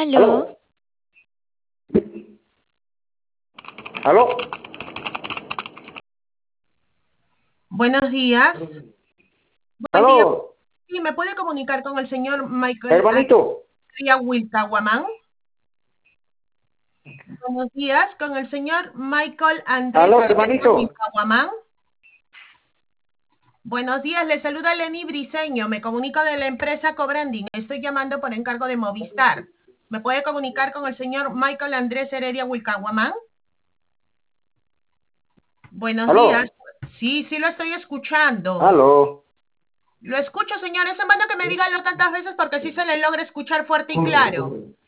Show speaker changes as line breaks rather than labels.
Aló,
¿Aló? ¿Aló?
Buenos días. Buen día.
¿Aló?
Sí, ¿me puede comunicar con el señor Michael
Hermanito.
Andrea Wilcahuamán? Buenos días, con el señor Michael Andrés
¿Aló,
Heredia
hermanito?
Wilcahuamán. Buenos días, le saluda Lenny Briseño. Me comunico de la empresa Cobranding. Estoy llamando por encargo de Movistar. ¿Me puede comunicar con el señor Michael Andrés Heredia Wilcahuamán? Buenos días.
¿Aló?
Sí, sí lo estoy escuchando.
¿Aló?
Lo escucho, señor. Es en vano que me diga lo tantas veces porque sí se le logra escuchar fuerte y claro.